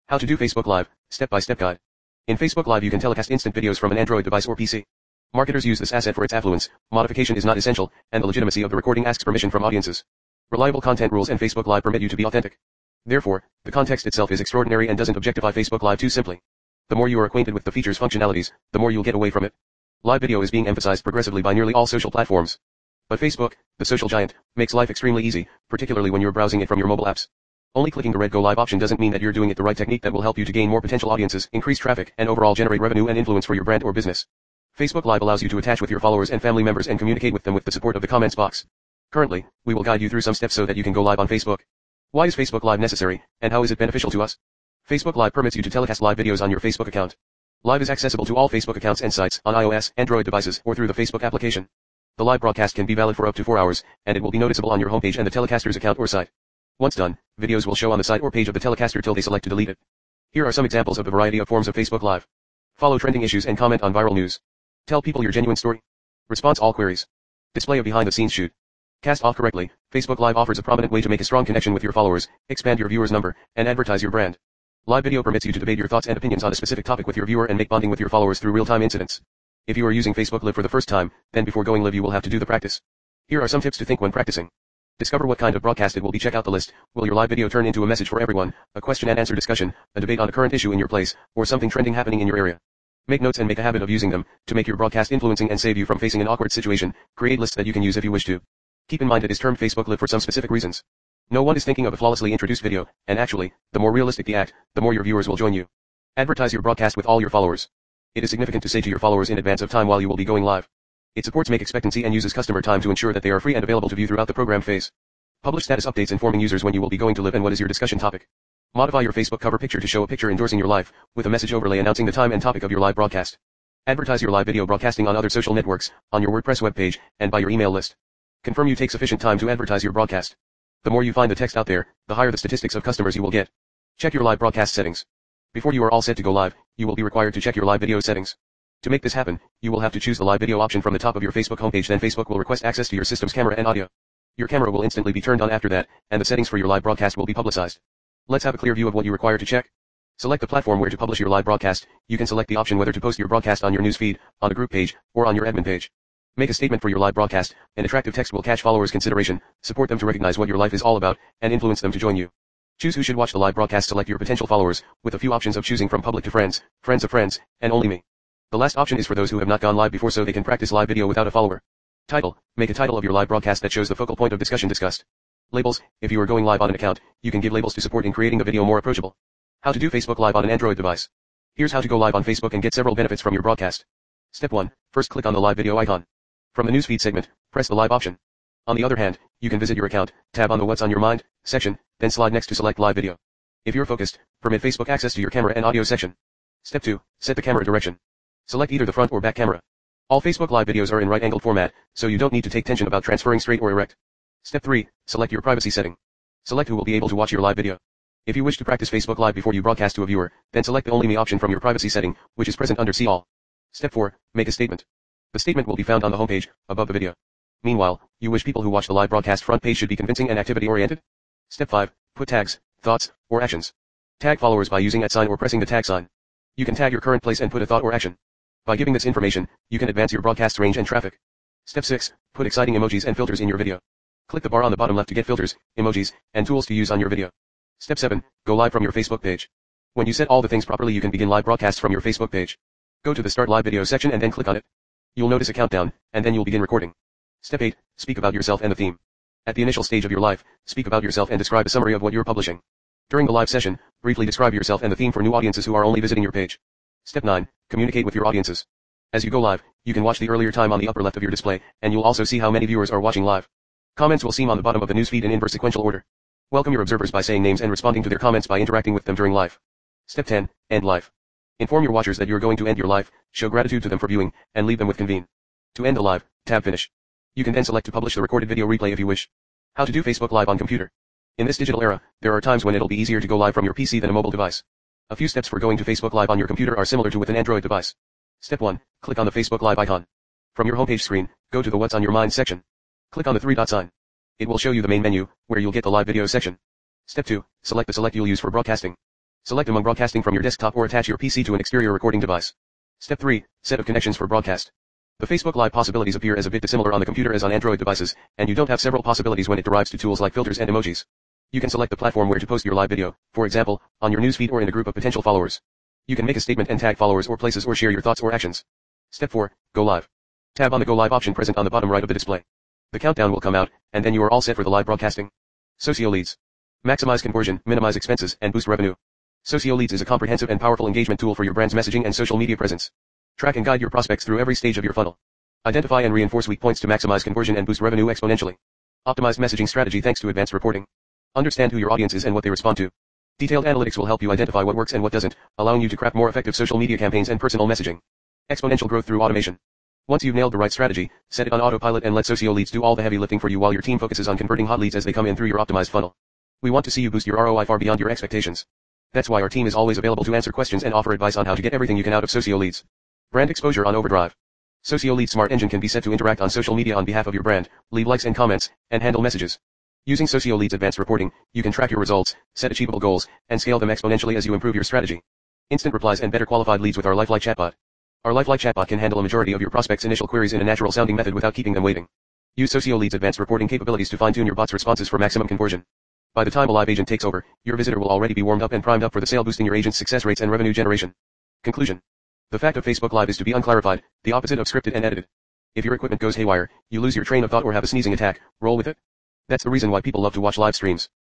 How to do Facebook Live, step-by-step guide. In Facebook Live you can telecast instant videos from an Android device or PC. Marketers use this asset for its affluence, modification is not essential, and the legitimacy of the recording asks permission from audiences. Reliable content rules and Facebook Live permit you to be authentic. Therefore, the context itself is extraordinary and doesn't objectify Facebook Live too simply. The more you are acquainted with the feature's functionalities, the more you'll get away from it. Live video is being emphasized progressively by nearly all social platforms. But Facebook, the social giant, makes life extremely easy, particularly when you're browsing it from your mobile apps. Only clicking the red Go Live option doesn't mean that you're doing it the right technique that will help you to gain more potential audiences, increase traffic, and overall generate revenue and influence for your brand or business. Facebook Live allows you to attach with your followers and family members and communicate with them with the support of the comments box. Currently, we will guide you through some steps so that you can go live on Facebook. Why is Facebook Live necessary, and how is it beneficial to us? Facebook Live permits you to telecast live videos on your Facebook account. Live is accessible to all Facebook accounts and sites on iOS, Android devices, or through the Facebook application. The live broadcast can be valid for up to 4 hours, and it will be noticeable on your homepage and the telecaster's account or site. Once done, videos will show on the site or page of the telecaster till they select to delete it. Here are some examples of the variety of forms of Facebook Live. Follow trending issues and comment on viral news. Tell people your genuine story. Response all queries. Display a behind-the-scenes shoot. Cast off correctly. Facebook Live offers a prominent way to make a strong connection with your followers, expand your viewers' number, and advertise your brand. Live video permits you to debate your thoughts and opinions on a specific topic with your viewer and make bonding with your followers through real-time incidents. If you are using Facebook Live for the first time, then before going live you will have to do the practice. Here are some tips to think when practicing. Discover what kind of broadcast it will be. Check out the list. Will your live video turn into a message for everyone, a question and answer discussion, a debate on a current issue in your place, or something trending happening in your area? Make notes and make a habit of using them to make your broadcast influencing and save you from facing an awkward situation. Create lists that you can use if you wish to. Keep in mind it is termed Facebook Live for some specific reasons. No one is thinking of a flawlessly introduced video, and actually, the more realistic the act, the more your viewers will join you. Advertise your broadcast with all your followers. It is significant to say to your followers in advance of time while you will be going live. It supports make expectancy and uses customer time to ensure that they are free and available to view throughout the program phase. Publish status updates informing users when you will be going to live and what is your discussion topic. Modify your Facebook cover picture to show a picture endorsing your live, with a message overlay announcing the time and topic of your live broadcast. Advertise your live video broadcasting on other social networks, on your WordPress webpage, and by your email list. Confirm you take sufficient time to advertise your broadcast. The more you find the text out there, the higher the statistics of customers you will get. Check your live broadcast settings. Before you are all set to go live, you will be required to check your live video settings. To make this happen, you will have to choose the live video option from the top of your Facebook homepage. Then Facebook will request access to your system's camera and audio. Your camera will instantly be turned on after that, and the settings for your live broadcast will be publicized. Let's have a clear view of what you require to check. Select the platform where to publish your live broadcast. You can select the option whether to post your broadcast on your newsfeed, on a group page, or on your admin page. Make a statement for your live broadcast. An attractive text will catch followers' consideration, support them to recognize what your life is all about, and influence them to join you. Choose who should watch the live broadcast. Select your potential followers, with a few options of choosing from public to friends, friends of friends, and only me. The last option is for those who have not gone live before so they can practice live video without a follower. Title. Make a title of your live broadcast that shows the focal point of discussion discussed. Labels. If you are going live on an account, you can give labels to support in creating the video more approachable. How to do Facebook Live on an Android device. Here's how to go live on Facebook and get several benefits from your broadcast. Step 1. First click on the live video icon. From the newsfeed segment, press the live option. On the other hand, you can visit your account, tab on the What's on Your Mind section, then slide next to select live video. If you're focused, permit Facebook access to your camera and audio section. Step 2. Set the camera direction. Select either the front or back camera. All Facebook Live videos are in right-angled format, so you don't need to take tension about transferring straight or erect. Step 3. Select your privacy setting. Select who will be able to watch your live video. If you wish to practice Facebook Live before you broadcast to a viewer, then select the Only Me option from your privacy setting, which is present under See All. Step 4. Make a statement. The statement will be found on the homepage, above the video. Meanwhile, you wish people who watch the live broadcast front page should be convincing and activity-oriented? Step 5. Put tags, thoughts, or actions. Tag followers by using @ sign or pressing the tag sign. You can tag your current place and put a thought or action. By giving this information, you can advance your broadcast's range and traffic. Step 6. Put exciting emojis and filters in your video. Click the bar on the bottom left to get filters, emojis, and tools to use on your video. Step 7. Go live from your Facebook page. When you set all the things properly you can begin live broadcasts from your Facebook page. Go to the Start Live Video section and then click on it. You'll notice a countdown, and then you'll begin recording. Step 8. Speak about yourself and the theme. At the initial stage of your live, speak about yourself and describe a summary of what you're publishing. During the live session, briefly describe yourself and the theme for new audiences who are only visiting your page. Step 9. Communicate with your audiences. As you go live, you can watch the earlier time on the upper left of your display, and you'll also see how many viewers are watching live. Comments will seem on the bottom of the newsfeed in inverse sequential order. Welcome your observers by saying names and responding to their comments by interacting with them during live. Step 10. End live. Inform your watchers that you're going to end your live, show gratitude to them for viewing, and leave them with convene. To end the live, tab Finish. You can then select to publish the recorded video replay if you wish. How to do Facebook Live on computer. In this digital era, there are times when it'll be easier to go live from your PC than a mobile device. A few steps for going to Facebook Live on your computer are similar to with an Android device. Step 1. Click on the Facebook Live icon. From your homepage screen, go to the What's on Your Mind section. Click on the 3-dot sign. It will show you the main menu, where you'll get the live video section. Step 2. Select the select you'll use for broadcasting. Select among broadcasting from your desktop or attach your PC to an exterior recording device. Step 3. Set of connections for broadcast. The Facebook Live possibilities appear as a bit dissimilar on the computer as on Android devices, and you don't have several possibilities when it derives to tools like filters and emojis. You can select the platform where to post your live video, for example, on your newsfeed or in a group of potential followers. You can make a statement and tag followers or places or share your thoughts or actions. Step 4. Go live. Tab on the Go Live option present on the bottom right of the display. The countdown will come out, and then you are all set for the live broadcasting. Socio Leads. Maximize conversion, minimize expenses, and boost revenue. Socio Leads is a comprehensive and powerful engagement tool for your brand's messaging and social media presence. Track and guide your prospects through every stage of your funnel. Identify and reinforce weak points to maximize conversion and boost revenue exponentially. Optimized messaging strategy thanks to advanced reporting. Understand who your audience is and what they respond to. Detailed analytics will help you identify what works and what doesn't, allowing you to craft more effective social media campaigns and personal messaging. Exponential growth through automation. Once you've nailed the right strategy, set it on autopilot and let Socio Leads do all the heavy lifting for you while your team focuses on converting hot leads as they come in through your optimized funnel. We want to see you boost your ROI far beyond your expectations. That's why our team is always available to answer questions and offer advice on how to get everything you can out of Socio Leads. Brand exposure on overdrive. Socio Leads Smart Engine can be set to interact on social media on behalf of your brand, leave likes and comments, and handle messages. Using Socio Leads advanced reporting, you can track your results, set achievable goals, and scale them exponentially as you improve your strategy. Instant replies and better qualified leads with our Lifelike chatbot. Our Lifelike chatbot can handle a majority of your prospects' initial queries in a natural sounding method without keeping them waiting. Use Socio Leads advanced reporting capabilities to fine-tune your bot's responses for maximum conversion. By the time a live agent takes over, your visitor will already be warmed up and primed up for the sale, boosting your agent's success rates and revenue generation. Conclusion. The fact of Facebook Live is to be unclarified, the opposite of scripted and edited. If your equipment goes haywire, you lose your train of thought or have a sneezing attack, roll with it. That's the reason why people love to watch live streams.